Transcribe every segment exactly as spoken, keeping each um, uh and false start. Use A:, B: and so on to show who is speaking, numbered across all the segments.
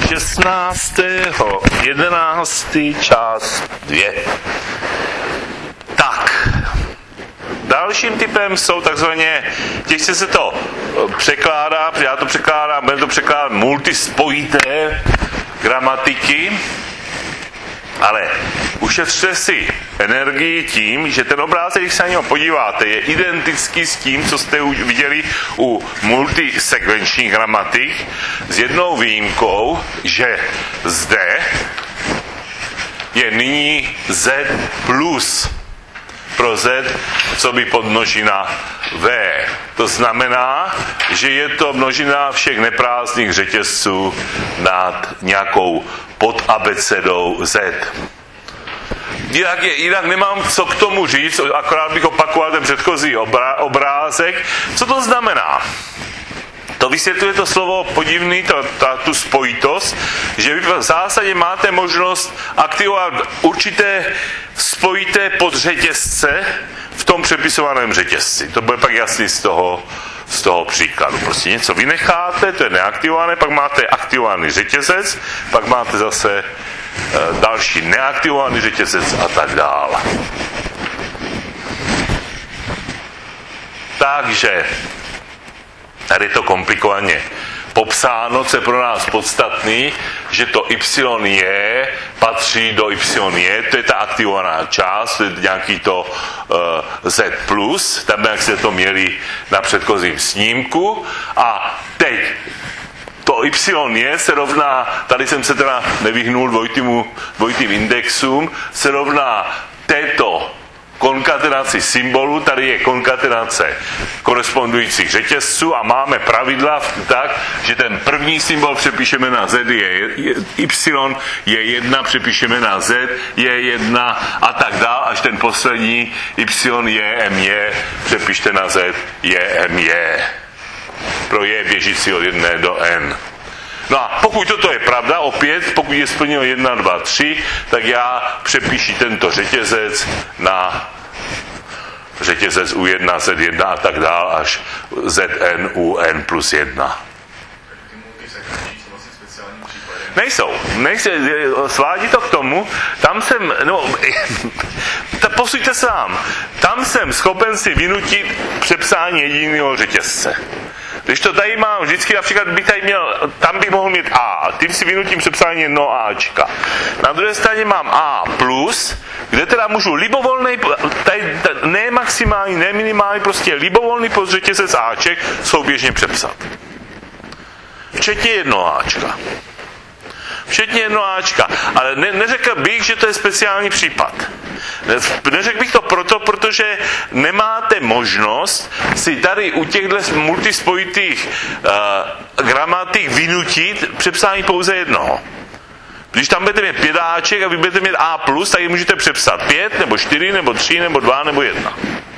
A: šestnáctého jedenáctého část dvě. Tak, dalším typem jsou takzvaně, těžce se to překládá, já to překládám, budeme to překládat multispojité gramatiky, ale ušetřte si energii tím, že ten obrázek, když se na něho podíváte, je identický s tím, co jste už viděli u multisekvenčních gramatik, s jednou výjimkou, že zde je nyní Z plus pro Z, co by podmnožina V. To znamená, že je to množina všech neprázdných řetězců nad nějakou pod abecedou Z. Jinak, je, jinak nemám co k tomu říct, akorát bych opakoval ten předchozí obra, obrázek. Co to znamená? To vysvětluje to slovo podivný, to, ta, tu spojitost, že vy v zásadě máte možnost aktivovat určité spojité podřetězce v tom přepisovaném řetězci. To bude pak jasný z toho, z toho příkladu. Prostě něco vynecháte, to je neaktivované, pak máte aktivovaný řetězec, pak máte zase e, další neaktivovaný řetězec a tak dále. Takže tady je to komplikovaně popsáno, co je pro nás podstatný, že to Y je, patří do Y je, to je ta aktivovaná část, to je nějaký to uh, Z plus, tam jak jste to měli na předchozím snímku, a teď to Y je se rovná, tady jsem se teda nevyhnul dvojitým, dvojitým indexům, se rovná této konkatenaci symbolů, tady je konkatenace korespondujících řetězců a máme pravidla tak, že ten první symbol přepíšeme na Z, je, je Y, je jedna, přepíšeme na Z, je jedna a tak dál, až ten poslední Y je M je, přepište na Z, je M je. Pro je běžící od jedné do N. No a pokud toto je pravda, opět, pokud je splněno jedna, dva, tři, tak já přepíši tento řetězec na řetězec U jedna, Z jedna a tak dál, až Z N U N plus jedna. Nejsou. Nejsou. Svádí to k tomu, tam jsem, no, posuňte se vám, tam jsem schopen si vynutit přepsání jediného řetězce. Když to tady mám, vždycky například bych tady měl, tam bych mohl mít A, tím si vynutím přepsání jednoho Ačka. Na druhé straně mám A plus, kde teda můžu libovolný, tady, ne maximální, ne minimální, prostě libovolný podřetězec Aček souběžně přepsat. Včetně jednoho Ačka. Včetně jednoho Ačka. Ale ne, neřekl bych, že to je speciální případ. Neřekl bych to proto, protože nemáte možnost si tady u těchto multispojitých uh, gramatik vynutit přepsání pouze jednoho. Když tam budete mít pět Aček a vy budete mít A plus, tak je můžete přepsat pět, nebo čtyři, nebo tři, nebo dva, nebo jedna.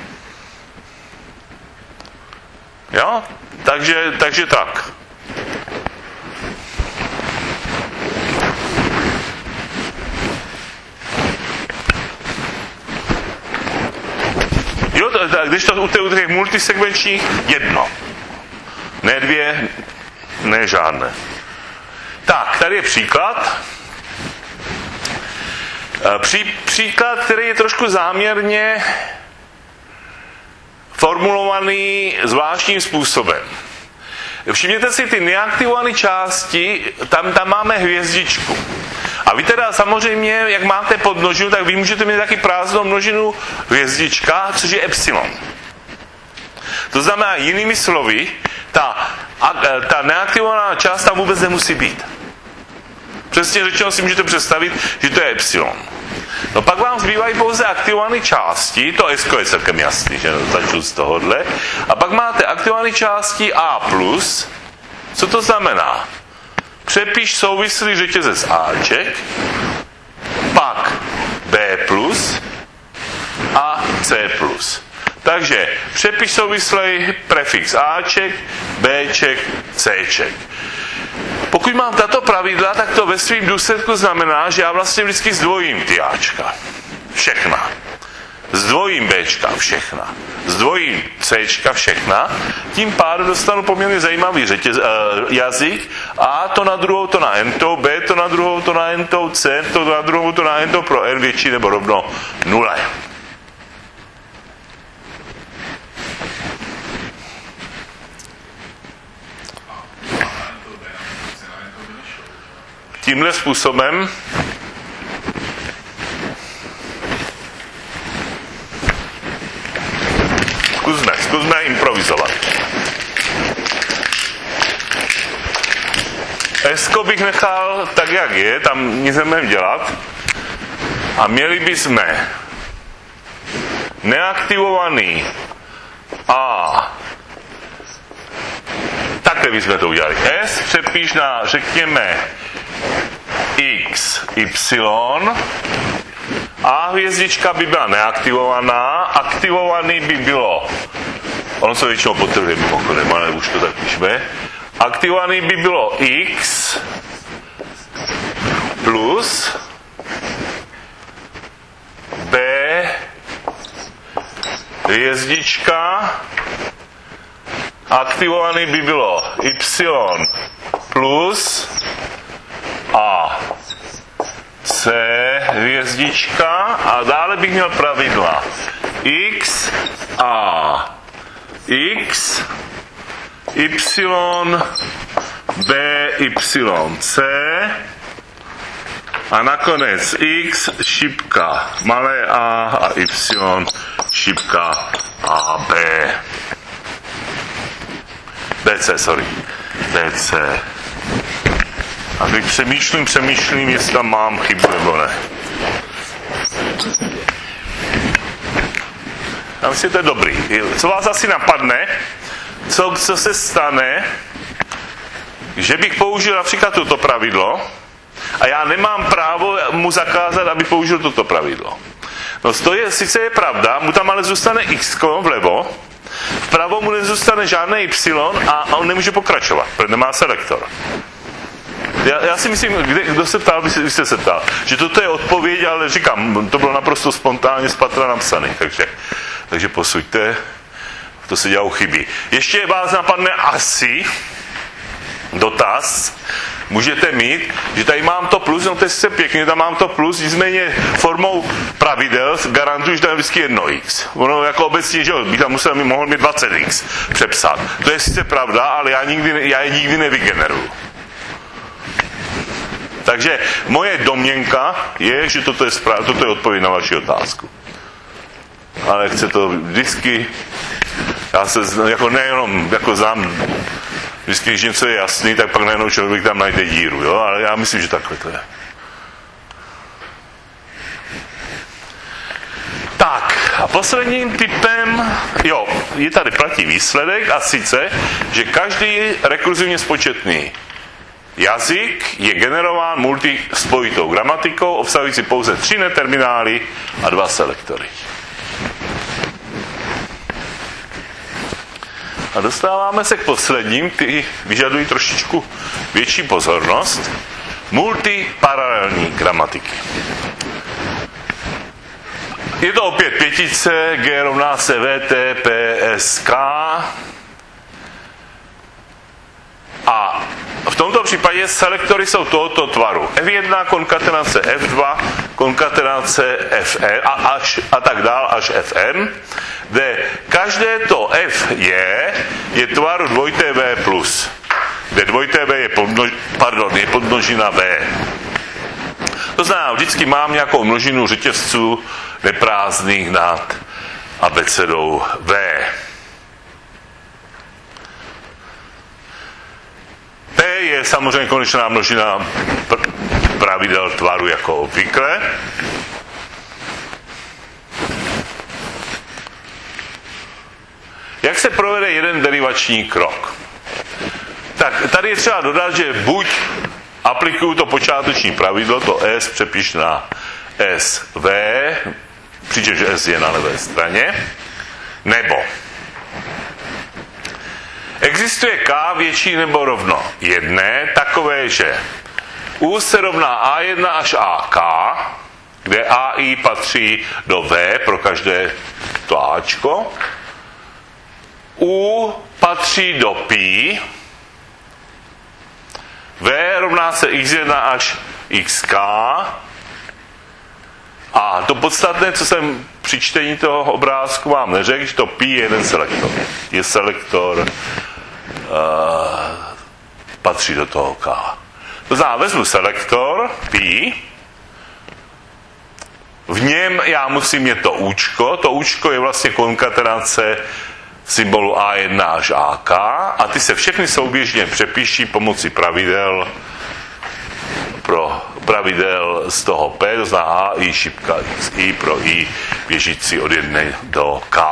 A: Jo? Takže, takže tak. Jo, když to u těch multisekvenčních, jedno. Ne dvě, ne žádné. Tak, tady je příklad. Pří, příklad, který je trošku záměrně formulovaný zvláštním způsobem. Všimněte si ty neaktivované části, tam, tam máme hvězdičku. A vy teda samozřejmě, jak máte podmnožinu, tak vy můžete mít taky prázdnou množinu hvězdička, což je epsilon. To znamená, jinými slovy, ta, ta neaktivovaná část tam vůbec nemusí být. Přesně řečeno si můžete představit, že to je epsilon. No pak vám zbývají pouze aktivované části, to S je celkem jasný, že začnu z tohohle. A pak máte aktivované části A plus. Co to znamená? Přepiš souvislý řetězec Aček, pak B plus a C plus. Takže přepiš souvislý prefix Aček, Bček, Cček. Pokud mám tato pravidla, tak to ve svým důsledku znamená, že já vlastně vždycky zdvojím ty Ačka. Všechna. s dvojím Bčka všechna, s dvojím Cčka všechna, tím pádem dostanu poměrně zajímavý řetěz, uh, jazyk, A to na druhou, to na entou, B to na druhou, to na entou, C to na druhou, to na entou, pro n větší nebo rovno nule. Tímhle způsobem zkusme, zkusme improvizovat. S-ko bych nechal tak, jak je, tam nic nebudeme dělat. A měli bychom neaktivovaný A. Takhle bychom to udělali. S přepíš na, řekněme, X, Y. A hvězdička by byla neaktivovaná, aktivovaný by bylo, ono se většinou potrhuje mimochodem, ale už to tak píšme, aktivovaný by bylo X plus B hvězdička, aktivovaný by bylo Y plus A C hvězdička a dále bych měl pravidla X A X Y B Y C a nakonec X šipka malé a a Y šipka A B B C, sorry B C. A teď přemýšlím, přemýšlím, jestli tam mám chybu nebo ne. Já myslím, že to je dobrý. Co vás asi napadne, co, co se stane, že bych použil například toto pravidlo a já nemám právo mu zakázat, aby použil toto pravidlo. No to je, sice je pravda, mu tam ale zůstane x vlevo, vpravo mu nezůstane žádné y a on nemůže pokračovat, protože nemá selektor. Já, já si myslím, kde, kdo se ptal, vy jste se ptal, že toto je odpověď, ale říkám, to bylo naprosto spontánně z patra napsané, takže, takže posuďte, to se dělou chyby. Ještě vás napadne asi dotaz, můžete mít, že tady mám to plus, no to je sice pěkně, tam mám to plus, nicméně formou pravidel garantuju, že tam je vždycky jedno x. Ono jako obecně, že bych tam musel, mohl mít dvacet x přepsat. To je sice pravda, ale já, nikdy, já je nikdy nevygeneruju. Takže moje domněnka je, že toto je, správ, toto je odpověď na vaši otázku. Ale chce to vždycky, já se jako nejenom jako znám, vždycky, když něco je jasný, tak pak najednou člověk tam najde díru, jo? Ale já myslím, že takhle to je. Tak, a posledním typem, jo, je tady platí výsledek a sice, že každý rekurzivně spočetný jazyk je generován multispojitou gramatikou, obsahující pouze tři neterminály a dva selektory. A dostáváme se k posledním, ty vyžadují trošičku větší pozornost. Multiparalelní gramatiky. Je to opět pětice, G rovná se V T P S K. A v tomto případě selektory jsou tohoto tvaru. F jedna, konkatenace F dva, konkatenace F N a, až, a tak dál až F N, kde každé to F je, je tvaru dvojité V plus, kde dvojité V je, podmnož, pardon, je podmnožina V. To znamená, vždycky mám nějakou množinu řetězců neprázdných nad abecedou V. T je samozřejmě konečná množina pravidel tvaru jako obvykle. Jak se provede jeden derivační krok? Tak tady je třeba dodat, že buď aplikuju to počáteční pravidlo, to S přepíš na S V, přičemž S je na levé straně, nebo existuje K větší nebo rovno jedné, takové, že U se rovná A jedna až A K, kde A, I patří do V pro každé to Ačko. U patří do pi. V rovná se x jedna až xk. A to podstatné, co jsem při čtení toho obrázku vám neřekl, že to pi je jeden selektor. Je selektor, uh, patří do toho k. To znamená, vezmu selektor pi, v něm já musím mít to účko, to účko je vlastně konkatenace symbolu A jedna až A K a ty se všechny souběžně přepíší pomocí pravidel pro pravidel z toho P, to znamená A, I, šipka, X, I pro I běžící od jedné do K.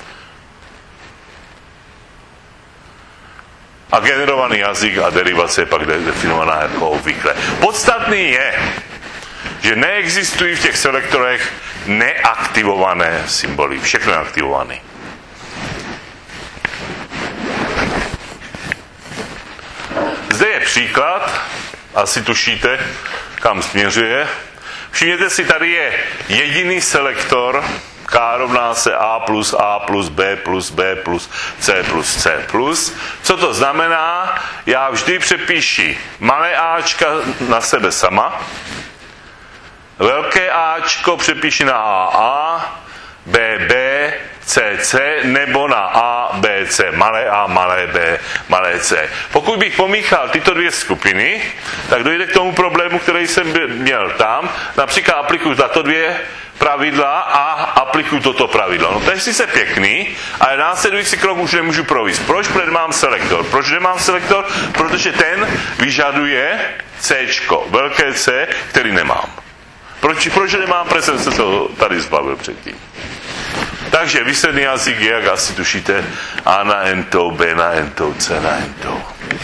A: A generovaný jazyk a derivace je pak definovaná jako obvykle. Podstatný je, že neexistují v těch selektorech neaktivované symboly. Všechno je aktivované. Zde je příklad, asi tušíte, kam směřuje. Všimněte si, tady je jediný selektor, K rovná se A plus A plus B plus B plus C plus C plus. Co to znamená? Já vždy přepíši malé Ačka na sebe sama, velké Ačko přepíši na A A, B B, C C nebo na A, B, C, malé A, malé B, malé C. Pokud bych pomíchal tyto dvě skupiny, tak dojde k tomu problému, který jsem měl tam. Například aplikuju tato dvě pravidla a aplikuju toto pravidlo. No to je sice pěkný, ale následující krok už nemůžu provést. Proč? Protože nemám selektor. Proč nemám selektor? Protože ten vyžaduje Cčko, velké C, který nemám. Proč, proč nemám? Protože jsem se to tady zbavil předtím. Takže výsledný jazyk je, jak asi tušíte, A na entou, B na entou, C na entou.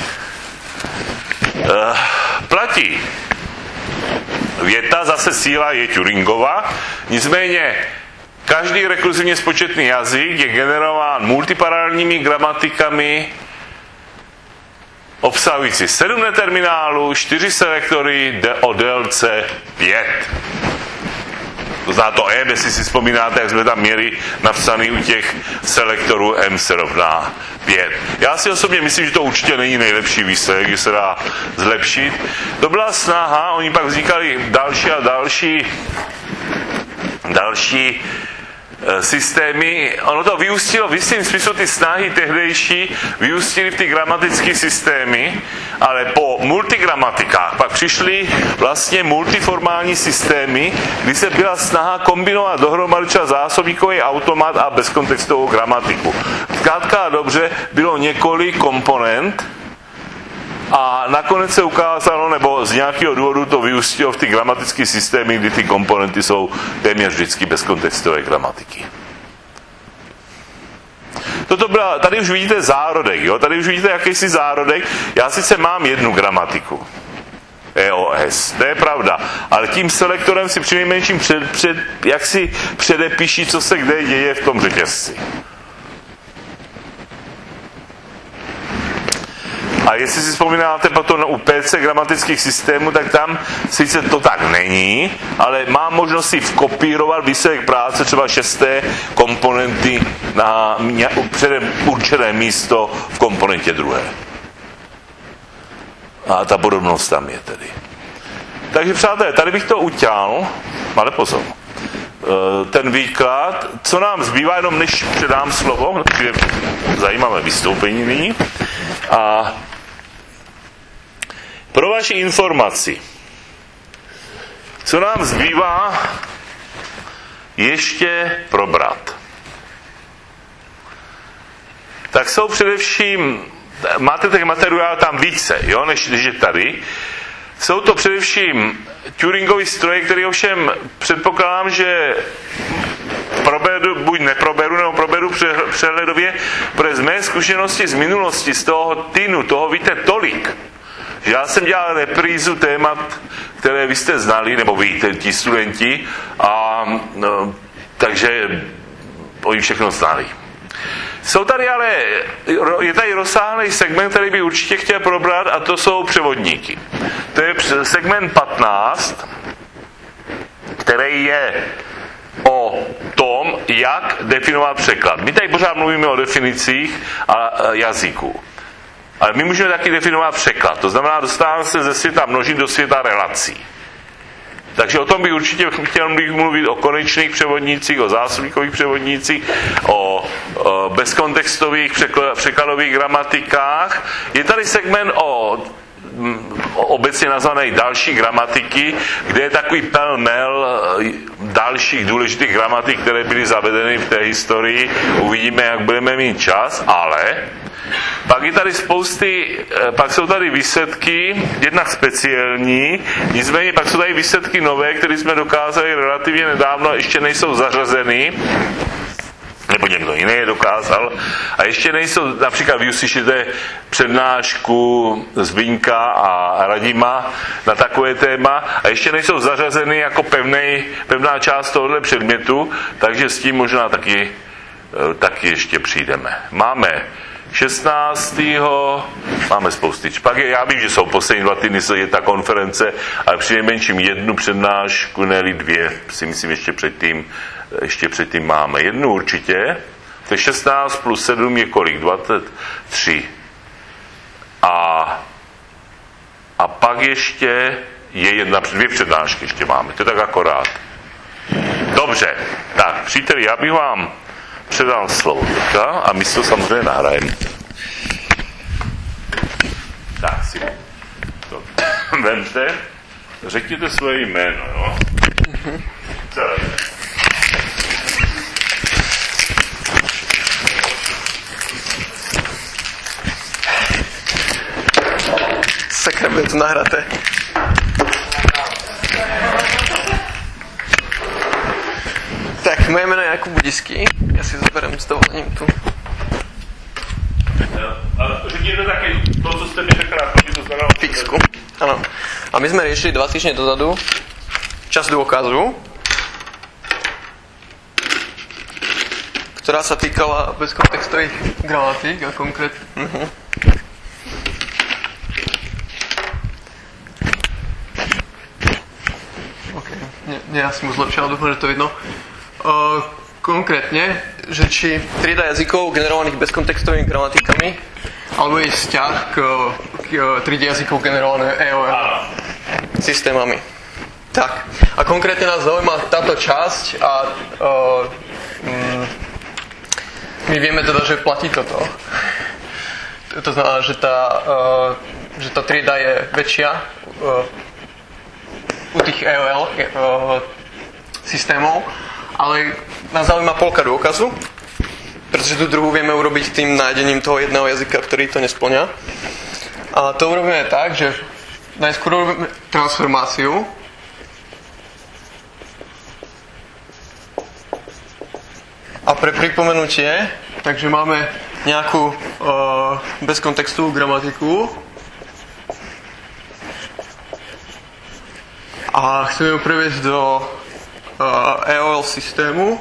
A: Uh, platí. Věta, zase síla je Turingova, nicméně každý rekurzivně spočetný jazyk je generován multiparalelními gramatikami obsahující sedm neterminálů, čtyři selektory o délce pět. To znamená to M, jestli si vzpomínáte, jak jsme tam měli napsaný u těch selektorů M se rovná pět. Já si osobně myslím, že to určitě není nejlepší výsledek, že se dá zlepšit. To byla snaha, oni pak vznikaly další a další další systémy. Ono to vyústilo, v jistém smyslu ty snahy tehdejší vyústily v ty gramatické systémy, ale po multigramatikách pak přišly vlastně multiformální systémy, kdy se byla snaha kombinovat dohromady třeba zásobníkový automat a bezkontextovou gramatiku. Zkrátka a dobře, bylo několik komponent a nakonec se ukázalo, nebo z nějakého důvodu to vyústilo v ty gramatické systémy, kdy ty komponenty jsou téměř vždycky bezkontextové gramatiky. Toto byla, tady už vidíte zárodek, jo? Tady už vidíte jakýsi zárodek. Já sice mám jednu gramatiku, E O S, to je pravda, ale tím selektorem si přinejmenším před, před, jak si předepíší, co se kde děje v tom řetězci. A jestli si vzpomínáte potom u P C gramatických systémů, tak tam sice to tak není, ale mám možnost si vkopírovat výsledek práce třeba šesté komponenty na předem určené místo v komponentě druhé. A ta podobnost tam je tedy. Takže přátelé, tady bych to utěl, ale pozor. Ten výklad, co nám zbývá, jenom než předám slovo, je zajímavé vystoupení nyní. A pro vaši informaci, co nám zbývá ještě probrat, tak jsou především, máte těch materiálů tam více, jo, než, než je tady. Jsou to především Turingovy stroje, které ovšem předpokládám, že proberu, buď neproberu, nebo proberu přehledově, protože z mé zkušenosti z minulosti, z toho týnu, toho víte tolik, že já jsem dělal reprízu témat, které vy jste znali, nebo vy, ti studenti, a no, takže oni všechno znali. Jsou tady ale, je tady rozsáhlý segment, který by určitě chtěl probrat, a to jsou převodníky. To je segment patnáct, který je o tom, jak definovat překlad. My tady pořád mluvíme o definicích a jazyku. Ale my můžeme taky definovat překlad. To znamená, dostáváme se ze světa množin do světa relací. Takže o tom bych určitě chtěl mluvit o konečných převodnících, o zásobníkových převodnících, o, o bezkontextových překl- překladových gramatikách. Je tady segment o obecně nazvané další gramatiky, kde je takový pelmel dalších důležitých gramatik, které byly zavedeny v té historii. Uvidíme, jak budeme mít čas, ale pak je tady spousty, pak jsou tady výsledky, jednak speciální, nicméně pak jsou tady výsledky nové, které jsme dokázali relativně nedávno, ještě nejsou zařazeny, nebo někdo jiný je dokázal, a ještě nejsou, například vy už slyšíte přednášku Zbyňka a Radima na takové téma, a ještě nejsou zařazeny jako pevnej, pevná část tohoto předmětu, takže s tím možná taky, taky ještě přijdeme. Máme šestnáctého máme spousty. Pak je, já vím, že jsou poslední dva týdny, je ta konference, ale přinejmenším jednu přednášku, ne dvě, si myslím, ještě předtím, ještě předtím máme. Jednu určitě, to je šestnáct plus sedm je kolik? dvacet tři. A, a pak ještě je jedna, dvě přednášky ještě máme. To je tak akorát. Dobře, tak příteli, já bych vám předal slovo teďka a my si to samozřejmě nahrajeme. Tak si to vemte, řekněte svoje jméno, jo? Celé.
B: Sakra, bude to nahraté. Tak, moje jméno je Jakub Budický. Já si zaberem s dovolením tu.
A: Ale řekněte taky to, co jste mi řekl na to znamená
B: fixku. Áno. A my sme riešili dva týždne dozadu časť dôkazu, ktorá sa týkala bezkontextových gramatík a konkrétne. Uh-huh. OK. Nie, nie, ja som zlepšil, dúfam, že to vidno. Uh, konkrétne, že či trieda jazykov generovaných bezkontextovými gramatikami alebo je vzťah k, k triede jazykov generované E O L systémami. Tak. A konkrétne nás zaujíma táto časť a uh, mm, my vieme teda, že platí toto. To znamená, že tá, uh, že tá trieda je väčšia uh, u tých E O L uh, systémov, ale nás zaujíma polka dôkazu, pretože tú druhú vieme urobiť tým nájdením toho jedného jazyka, ktorý to nesplňa. A to urobíme tak, že najskôr urobíme transformáciu. A pre pripomenutie, takže máme nejakú uh, bezkontextovú gramatiku a chceme ju previesť do uh, E O L systému.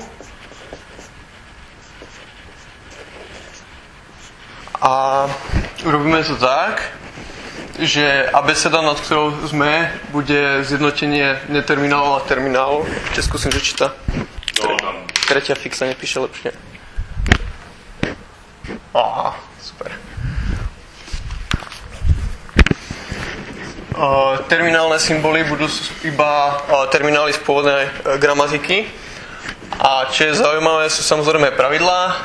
B: A urobíme to tak, že abeceda, nad ktorou sme, bude zjednotenie neterminálov a terminálov. Ešte skúsim, že či tá tretia fixa nepíše lepšie. Aha, super. Uh, terminálne symboly budú iba uh, terminály z pôvodnej uh, gramatiky. A čo je zaujímavé, sú samozrejme pravidlá.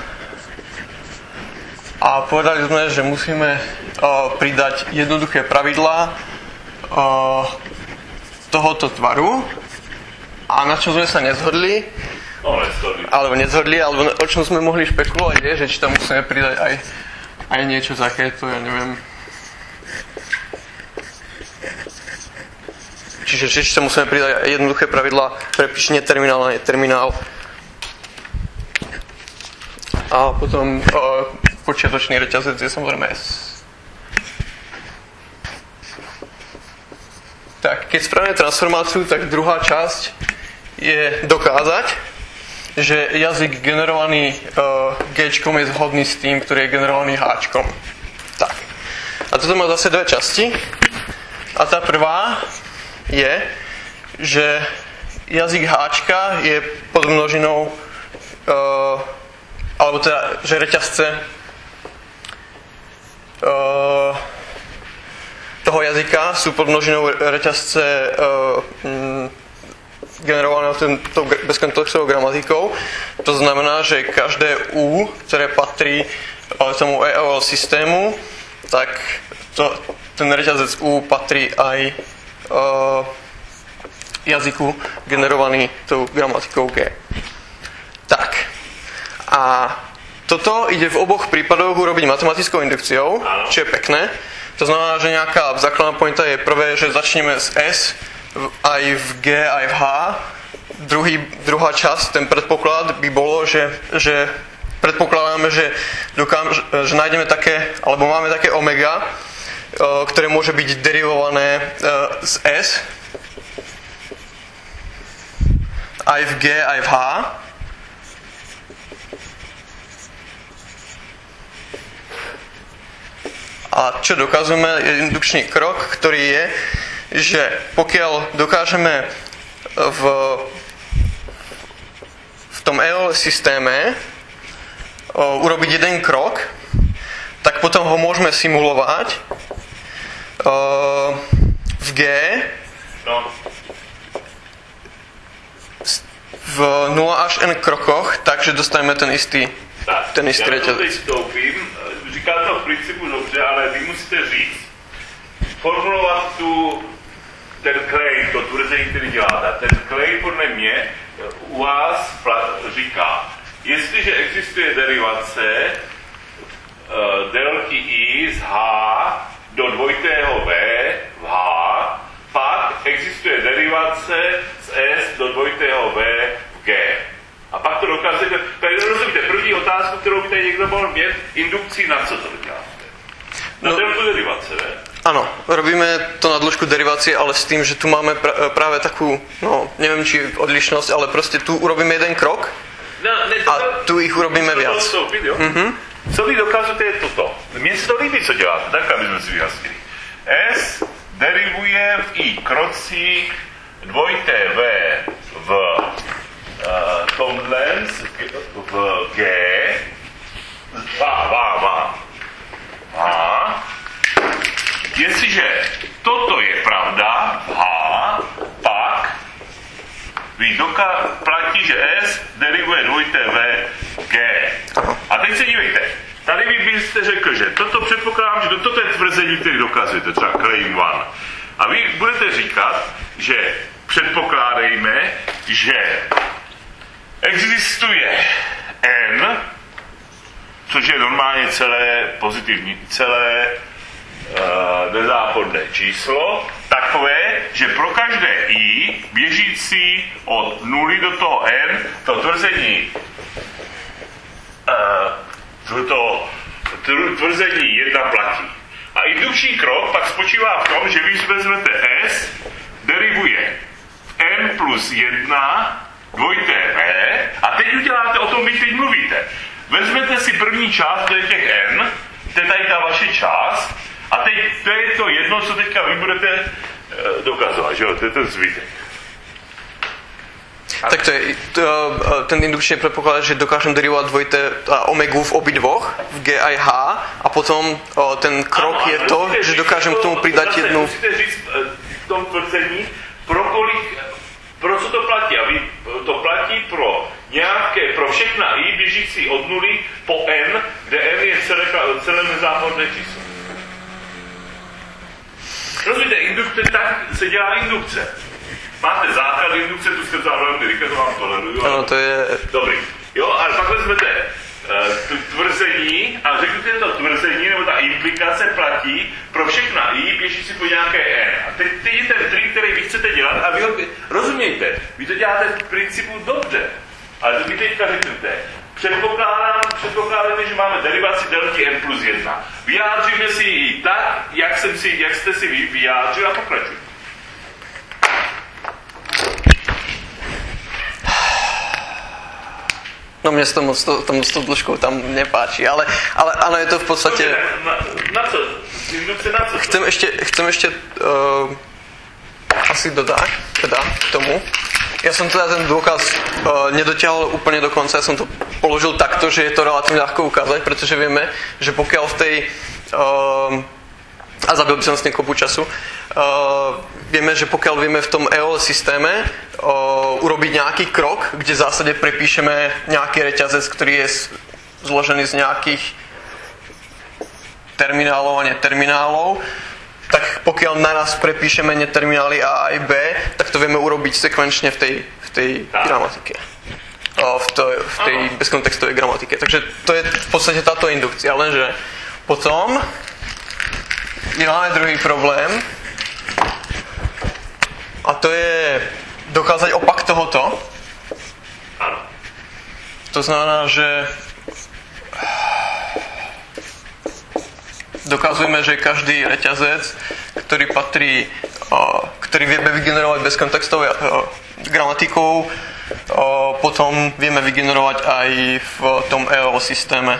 B: A povedali sme, že musíme uh, pridať jednoduché pravidlá uh, tohoto tvaru. A na čom sme sa nezhodli,
A: no, nezhodli.
B: alebo nezhodli, alebo o čom sme mohli špekulovať, je, že či tam musíme pridať aj, aj niečo takéto, ja neviem. Čiže či tam musíme pridať aj jednoduché pravidlá pre píšenie terminál na terminál. A potom uh, počiatočný reťazec je samozrejme S. Tak, keď spravíme transformáciu, tak druhá časť je dokázať, že jazyk generovaný uh, G-čkom je zhodný s tým, ktorý je generovaný H-čkom. Tak. A toto má zase dve časti. A tá prvá je, že jazyk háčka je podmnožinou, uh, alebo teda, že reťazce uh, toho jazyka jsou podmnožinou reťazce uh, mm, generovaného tou bezkontextovou gramatikou. To znamená, že každé U, které patří tomu E O L systému, tak to, ten reťazec U patří aj uh, jazyku generovaný tou gramatikou G. Tak. A toto ide v oboch prípadoch urobiť matematickou indukciou, čo je pekné. To znamená, že nejaká základná pointa je prvé, že začneme s S aj v G, aj v H. Druhý, druhá časť, ten predpoklad by bolo, že, že predpokladáme, že, dokám, že nájdeme také, alebo máme také omega, ktoré môže byť derivované z S aj v G, aj v H. A čo dokazujeme, je indukčný krok, ktorý je, že pokiaľ dokážeme v, v tom E O L systéme o, urobiť jeden krok, tak potom ho môžeme simulovať o, v G
A: No.
B: v nula až n krokoch, takže dostaneme ten istý,
A: Tak,
B: ten istý
A: já to
B: reťazec.
A: teď vstoupím, říká to v principu dobře, ale vy musíte říct, formulovat tu, ten claim, to tvrzení, který děláte. Ten claim podle mě u vás říká, jestliže existuje derivace uh, délky I z H do dvojitého V v H, pak existuje derivace z S do dvojitého V v G. A pak to dokazujete. Rozumíte, první otázku, kterou by tady někdo mohl mít, indukcí na co to děláte? Na no, délku derivace, ne?
B: Áno, robíme to na dĺžku derivácie, ale s tým, že tu máme pra- práve takú, no, neviem či odlišnosť, ale proste tu urobíme jeden krok
A: no, ne, to,
B: a tu ich urobíme viac.
A: Vstoupit, jo? Mm-hmm. Co vy dokazujete je toto. Mně se to líbí, co děláte, tak aby jsme si vyjasnili. S derivuje v I krocích dvojité V v uh, tomhle v G vá, vá, vá. A jestliže toto je pravda v H, pak vy doka- platí, že S derivuje dvojité V G. A teď se dívejte. Tady vy byste řekl, že toto předpokládám, že toto je tvrzení, který dokazujete, třeba claim one. A vy budete říkat, že předpokládejme, že existuje N, což je normálně celé pozitivní, celé uh, nezáporné číslo, takové, že pro každé I běžící od nuly do toho N to tvrzení uh, to tvrzení jedna platí. A indukční krok pak spočívá v tom, že vy vezmete S, derivuje N plus jedna dvojité V a teď uděláte o tom, vy teď mluvíte. Vezmete si první část, to je těch N, to je tady ta vaše část a teď to je to jedno, co teďka vy budete e, dokazovat, že jo, to je ten zbytek.
B: Tak to je, to, ten indukčný predpoklad, že dokážem derivovat dvojité omegu v obidvoch, v G a H, a potom o, ten krok ano, je to, že dokážem k tomu přidat jednu...
A: Musíte říct v tom tvrzení, pro kolik, pro co to platí. A vy, to platí pro nějaké, pro všechna I běžící od nuly po N, kde N je celé, celé nezáporné číslo. Rozumíte, indukce, tak se dělá indukce. Máte základ indukce, tu jste vzal velmi rychle, to vám toleruju.
B: Ano, to je...
A: Dobrý. Jo, ale pak vezmete uh, tvrzení a řekněte to tvrzení, nebo ta implikace platí pro všechna I běžící po nějaké N. A teď, teď je ten trik, který vy chcete dělat a vy ho, rozumějte, vy to děláte v principu dobře. Ale vy teďka řeknete, předpokládám, předpokládáme, že máme derivaci délky N plus jedna. Vyjádříme si ji tak, jak, jsem si, jak jste si vyjádřil a pokračujte.
B: No mě se to moc, to, to moc to dĺžkou tam nepáčí, ale, ale ano, je to v podstatě...
A: Na, na, na co? Indukce na co?
B: Chcem ještě, chcem ještě uh, asi dodat teda k tomu, Ja som teda ten dôkaz uh, nedotiahol úplne do konca, ja som to položil takto, že je to relatívne ľahko ukázať, pretože vieme, že pokiaľ v tej, uh, a zabil by som s tým kopu času, uh, vieme, že pokiaľ vieme v tom E O L systéme uh, urobiť nejaký krok, kde v zásade prepíšeme nejaký reťazec, ktorý je zložený z nejakých terminálov a neterminálov, tak pokiaľ na nás prepíšeme neterminály A aj B, tak to vieme urobiť sekvenčne v tej, v tej gramatike. V, to, v tej bezkontextovej gramatike. Takže to je v podstate táto indukcia. Lenže potom máme druhý problém a to je dokázať opak tohoto. To znamená, že dokazujeme, že každý reťazec, ktorý patrí, ktorý vieme vygenerovať bezkontextovou gramatikou, potom vieme vygenerovať aj v tom E O L systéme.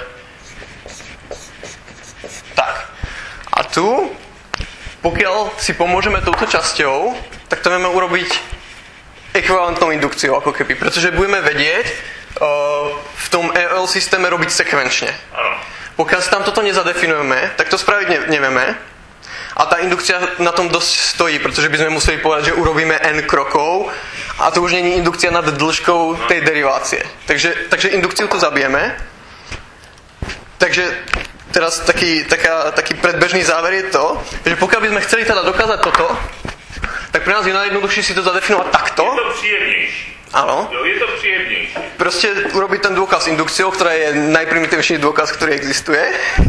B: Tak. A tu, pokiaľ si pomôžeme touto časťou, tak to vieme urobiť ekvivalentnou indukciou, ako keby. Pretože budeme vedieť v tom E O L systéme robiť sekvenčne. Pokiaľ si tam toto nezadefinujeme, tak to spraviť ne- nevieme. A tá indukcia na tom dosť stojí, pretože by sme museli povedať, že urobíme n krokov a to už nie je indukcia nad dĺžkou tej derivácie. Takže, takže indukciu to zabijeme. Takže teraz taký, taká, taký predbežný záver je to, že pokiaľ by sme chceli teda dokázať toto, tak pre nás je najjednoduchšie si to zadefinovať takto.
A: Je to príjemnejší.
B: Áno.
A: Jo, je to príjemnejší.
B: Proste urobiť ten dôkaz indukciou, ktorá je najprimitívnejší dôkaz, ktorý existuje.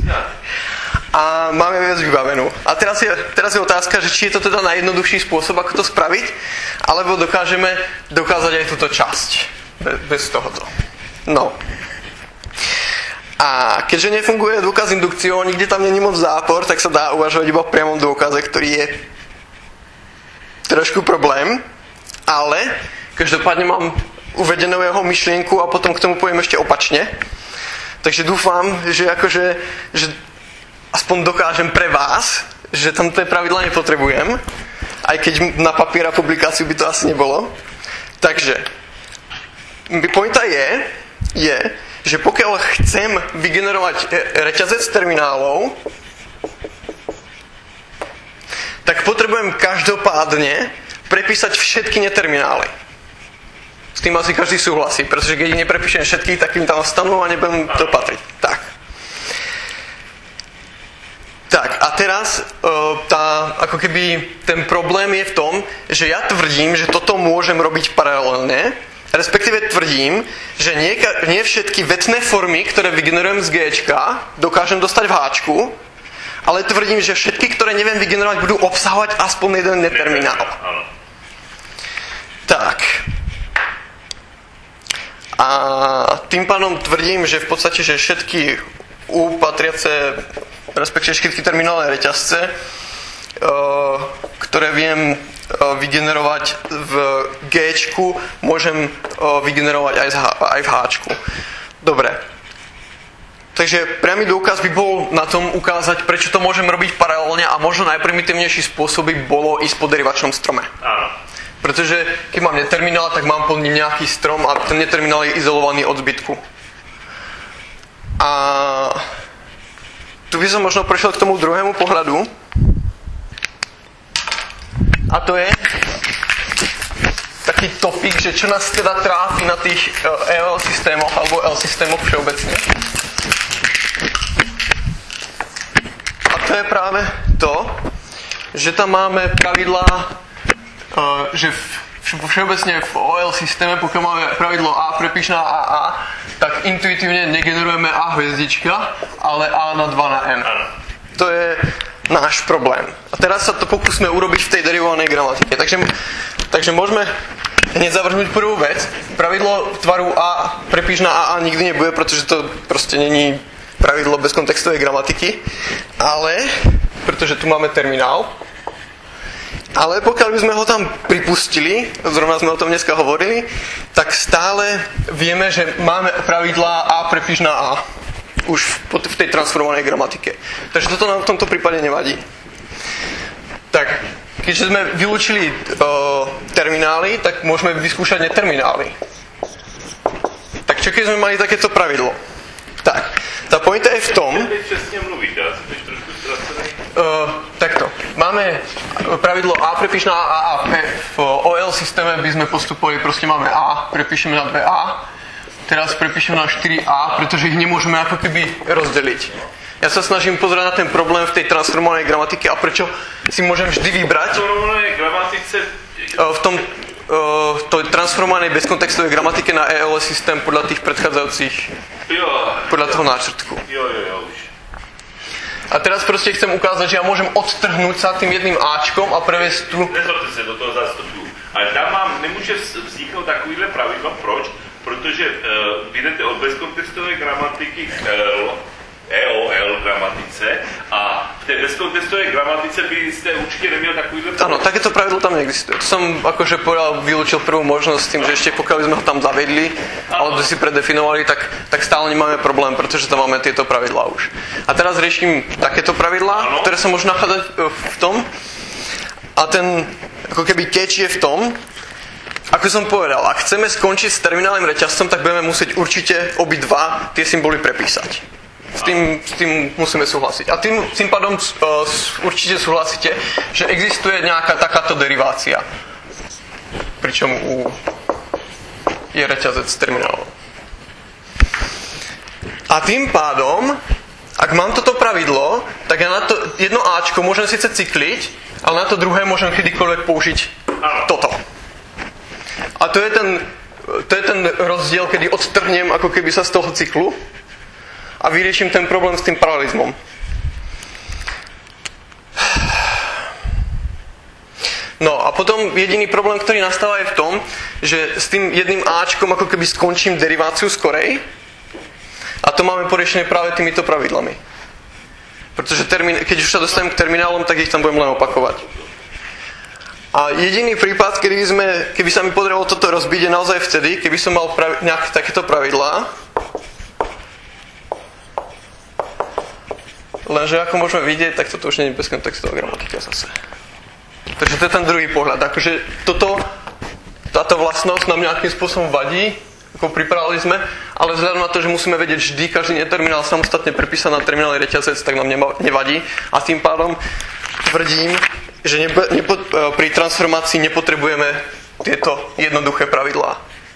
B: A máme vec vybavenú. A teraz je, teraz je otázka, že či je to teda najjednoduchší spôsob, ako to spraviť, alebo dokážeme dokázať aj túto časť bez, bez tohoto. No. A keďže nefunguje dôkaz indukciou, nikde tam není moc zápor, tak sa dá uvažovať iba o priamom dôkaze, ktorý je trošku problém, ale každopádne mám uvedenú jeho myšlienku a potom k tomu poviem ešte opačne. Takže dúfam, že akože, že aspoň dokážem pre vás, že tam tie pravidlá nepotrebujem, aj keď na papier a publikáciu by to asi nebolo. Takže, pointa je, je, že pokiaľ chcem vygenerovať reťazec terminálov, tak potrebujem každopádne prepísať všetky neterminály. S tým asi každý súhlasí, pretože keď ich neprepíšem všetky, tak im tam ostanú a nebudem to patriť. Tak. Tak, a teraz tá, ako keby ten problém je v tom, že ja tvrdím, že toto môžem robiť paralelne, respektíve tvrdím, že nie, nie všetky vetné formy, ktoré vygenerujem z Gčka, dokážem dostať v Hčku, ale tvrdím, že všetky, ktoré neviem vygenerovať, budú obsahovať aspoň jeden neterminál. Tak. A tým pádom tvrdím, že v podstate, že všetky U patriace, respektíve všetky terminálne reťazce, ktoré viem vygenerovať v Gčku, môžem vygenerovať aj v Hčku. Dobre. Takže priamy dôkaz by bol na tom ukázať, prečo to môžem robiť paralelne a možno najprimitívnejší spôsob by bolo ísť po derivačnom strome. Áno. Pretože keď mám neterminál, tak mám pod ním nejaký strom a ten neterminál je izolovaný od zbytku. A tu by som možno prešiel k tomu druhému pohľadu. A to je taký topik, že čo nás teda trápi na tých E O L systémoch alebo L systémoch všeobecne. A to je práve to, že tam máme pravidlá, že všeobecne v O L systéme, pokiaľ máme pravidlo A prepíš na á á, tak intuitívne negenerujeme A hviezdička, ale A na dva na N. To je náš problém. A teraz sa to pokúsme urobiť v tej derivovanej gramatike. Takže, takže môžeme hneď zavrhnúť prvú vec. Pravidlo tvaru A prepíš na á á nikdy nebude, pretože to proste není pravidlo bezkontextovej gramatiky. Ale, pretože tu máme terminál, ale pokiaľ by sme ho tam pripustili, zrovna sme o tom dneska hovorili, tak stále vieme, že máme pravidlá A prepíš na A. Už v tej transformovanej gramatike. Takže toto nám v tomto prípade nevadí. Tak, keď keďže sme vylúčili uh, terminály, tak môžeme vyskúšať neterminály. Tak čo keď sme mali takéto pravidlo? Tak, tá pointa je v tom...
A: Teď přesně mluvíš, já jsem teď trošku ztracený.
B: Uh, takto. Máme pravidlo A prepíš na A a P. V O L systéme by sme postupovali, proste máme A, prepíšeme na dve A. Teraz prepíšeme na štyri A, pretože ich nemôžeme ako keby rozdeliť. Ja sa snažím pozerať na ten problém v tej transformovanej gramatike a prečo si môžem vždy vybrať
A: Transformované gramatice...
B: uh, v tom uh, to transformovanej bezkontextovej gramatike na E L S systém podľa tých predchádzajúcich,
A: Jo,
B: podľa toho náčrtku.
A: jo, jo, jo, už.
B: A teraz proste chcem ukázať, že ja môžem odtrhnúť sa tým jedným Ačkom a previesť tu...
A: Nezlobte se, do toho zastupu. Ale tam vám nemůže vzniknout takovýhle pravidlo. Proč? Protože uh, jdete od bezkontextové gramatiky k L, E O L gramatice a v té bezkontextové gramatice byste určitě neměl takovýhle pravidlo.
B: Áno, takéto pravidlo tam neexistuje. To som akože povedal, vylúčil prvú možnosť s tým, že ešte pokiaľ by sme ho tam zavedli, alebo si predefinovali, tak, tak stále nemáme problém, pretože tam máme tieto pravidlá už. A teraz riešim takéto pravidlá, ktoré sa môžu nachádzať v tom. A ten ako keby catch je v tom, ako som povedal, ak chceme skončiť s terminálnym reťazcom, tak budeme musieť určite obidva tie symboly prepísať. S tým, s tým musíme súhlasiť. A tým, tým pádom uh, určite súhlasíte, že existuje nejaká takáto derivácia. Pričom u je reťazec terminálov. A tým pádom, ak mám toto pravidlo, tak ja na to jedno Ačko môžem síce cykliť, ale na to druhé môžem kedykoľvek použiť toto. A to je ten, to je ten rozdiel, kedy odtrhnem ako keby sa z toho cyklu a vyrieším ten problém s tým paralelizmom. No a potom jediný problém, ktorý nastáva je v tom, že s tým jedným Ačkom ako keby skončím deriváciu skorej a to máme poriešené práve týmito pravidlami. Pretože termín, keď už sa dostanem k terminálom, tak ich tam budem len opakovať. A jediný prípad, kedy, sme, keby sa mi podarilo toto rozbiť, je naozaj vtedy, keby som mal pravi, nejaké takéto pravidlá. Lenže ako môžeme vidieť, tak toto už nie je bezkontextová gramatika zase. Takže to je ten druhý pohľad. Akože toto, táto vlastnosť nám nejakým spôsobom vadí, ako pri paralelizme, ale vzhľadom na to, že musíme vedieť vždy každý terminál samostatne prepísať na terminálny reťazec, tak nám nevadí. A tým pádom tvrdím, že nepo, nepo, pri transformácii nepotrebujeme tieto jednoduché pravidlá.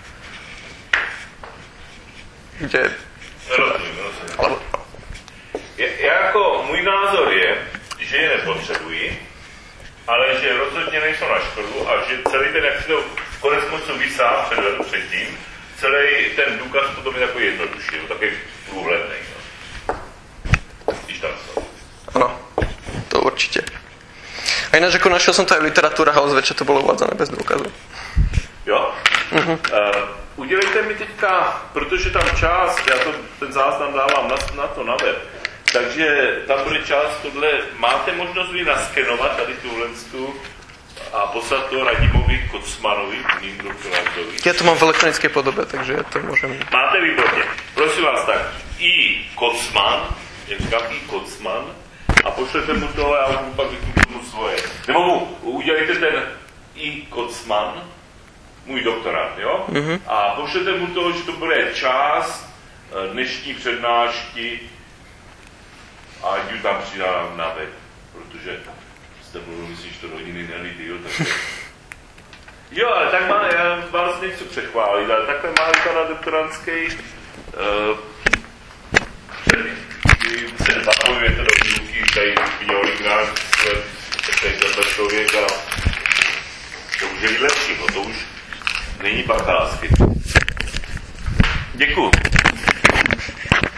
B: Kde...
A: Rozumím, rozumím. Ale... Ja, jako můj názor je, že je nepotřebují, ale že rozhodně nejsou na škodu a že celý ten, jak si to konec konců vy sám předvedl předtím, celý ten důkaz potom je takový jednodušší, no, takový průhledný. No. Když tam jsou.
B: Ano, to určitě. A jinak jako našel jsem to aj v literatúrách, ale zväčša to bylo uvádzané bez důkazu.
A: Jo? Uh-huh. Uh, udělejte mi teďka, protože tam čas, já to, ten záznam dávám na, na to na web, takže tam bude čas tohle, máte možnost vy naskenovat tady tuhle a poslat to Radimovi Kocmanovi, mým doktorantovi.
B: Já to mám v elektronické podobě, takže to můžeme.
A: Máte výborně. Prosím vás tak, I. Kocman, jak říkám I. Kocman, a pošlete mu to a já mu pak vykupu svoje. Nebo mu udělejte ten I. Kocman, můj doktorant, jo? Mm-hmm. A pošlete mu to, že to bude část dnešní přednášky a ať ju tam přidám na web, protože jste mluvil, myslím, že to hodiny nelíbí, jo? Tak... Jo, ale tak má, já vás nechci přechválit, ale takhle má vypadat doktorantský uh, se zapojujete do výuky, tady videolikrát, tady tenhle člověk a to už je lepší, no to už není bakalářský. Děkuju.